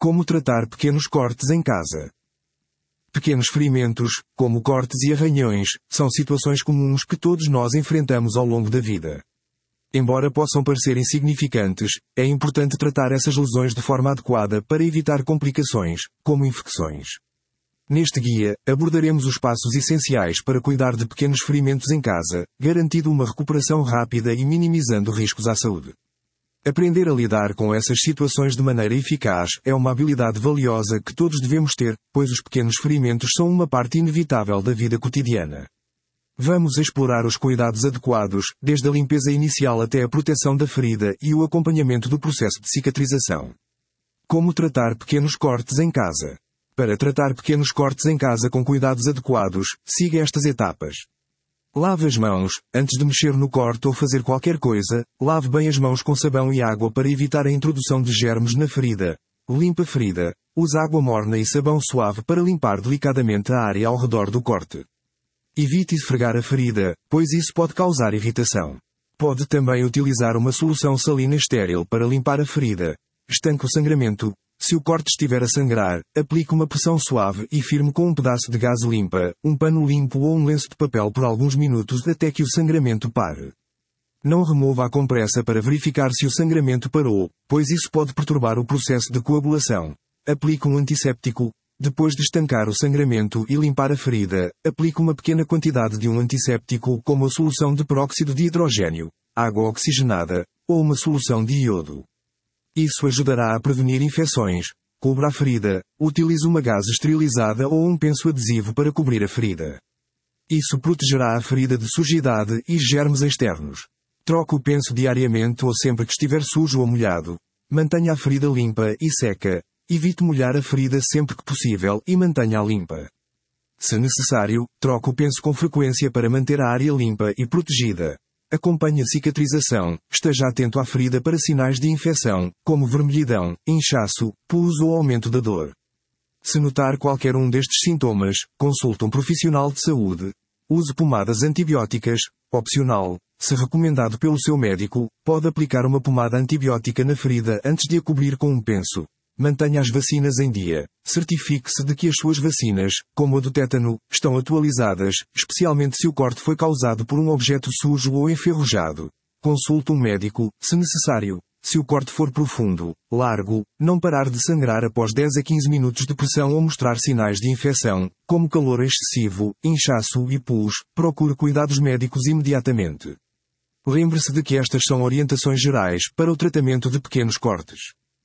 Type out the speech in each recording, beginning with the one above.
Como tratar pequenos cortes em casa. Pequenos ferimentos, como cortes e arranhões, são situações comuns que todos nós enfrentamos ao longo da vida. Embora possam parecer insignificantes, é importante tratar essas lesões de forma adequada para evitar complicações, como infecções. Neste guia, abordaremos os passos essenciais para cuidar de pequenos ferimentos em casa, garantindo uma recuperação rápida e minimizando riscos à saúde. Aprender a lidar com essas situações de maneira eficaz é uma habilidade valiosa que todos devemos ter, pois os pequenos ferimentos são uma parte inevitável da vida cotidiana. Vamos explorar os cuidados adequados, desde a limpeza inicial até a proteção da ferida e o acompanhamento do processo de cicatrização. Como tratar pequenos cortes em casa? Para tratar pequenos cortes em casa com cuidados adequados, siga estas etapas. Lave as mãos. Antes de mexer no corte ou fazer qualquer coisa, lave bem as mãos com sabão e água para evitar a introdução de germes na ferida. Limpe a ferida. Use água morna e sabão suave para limpar delicadamente a área ao redor do corte. Evite esfregar a ferida, pois isso pode causar irritação. Pode também utilizar uma solução salina estéril para limpar a ferida. Estanque o sangramento. Se o corte estiver a sangrar, aplique uma pressão suave e firme com um pedaço de gaze limpa, um pano limpo ou um lenço de papel por alguns minutos até que o sangramento pare. Não remova a compressa para verificar se o sangramento parou, pois isso pode perturbar o processo de coagulação. Aplique um antisséptico. Depois de estancar o sangramento e limpar a ferida, aplique uma pequena quantidade de um antisséptico como a solução de peróxido de hidrogênio, água oxigenada, ou uma solução de iodo. Isso ajudará a prevenir infecções. Cubra a ferida. Utilize uma gaze esterilizada ou um penso adesivo para cobrir a ferida. Isso protegerá a ferida de sujidade e germes externos. Troque o penso diariamente ou sempre que estiver sujo ou molhado. Mantenha a ferida limpa e seca. Evite molhar a ferida sempre que possível e mantenha-a limpa. Se necessário, troque o penso com frequência para manter a área limpa e protegida. Acompanhe a cicatrização. Esteja atento à ferida para sinais de infecção, como vermelhidão, inchaço, pus ou aumento da dor. Se notar qualquer um destes sintomas, consulte um profissional de saúde. Use pomadas antibióticas, opcional. Se recomendado pelo seu médico, pode aplicar uma pomada antibiótica na ferida antes de a cobrir com um penso. Mantenha as vacinas em dia. Certifique-se de que as suas vacinas, como a do tétano, estão atualizadas, especialmente se o corte foi causado por um objeto sujo ou enferrujado. Consulte um médico, se necessário. Se o corte for profundo, largo, não parar de sangrar após 10 a 15 minutos de pressão ou mostrar sinais de infecção, como calor excessivo, inchaço e pus, procure cuidados médicos imediatamente. Lembre-se de que estas são orientações gerais para o tratamento de pequenos cortes.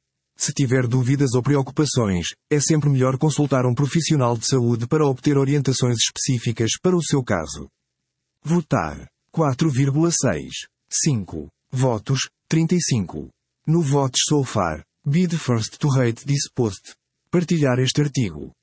Se tiver dúvidas ou preocupações, é sempre melhor consultar um profissional de saúde para obter orientações específicas para o seu caso. Votar. 4,6. 5. Votos. 35. No Votes So Far. Be the first to rate this post. Partilhar este artigo.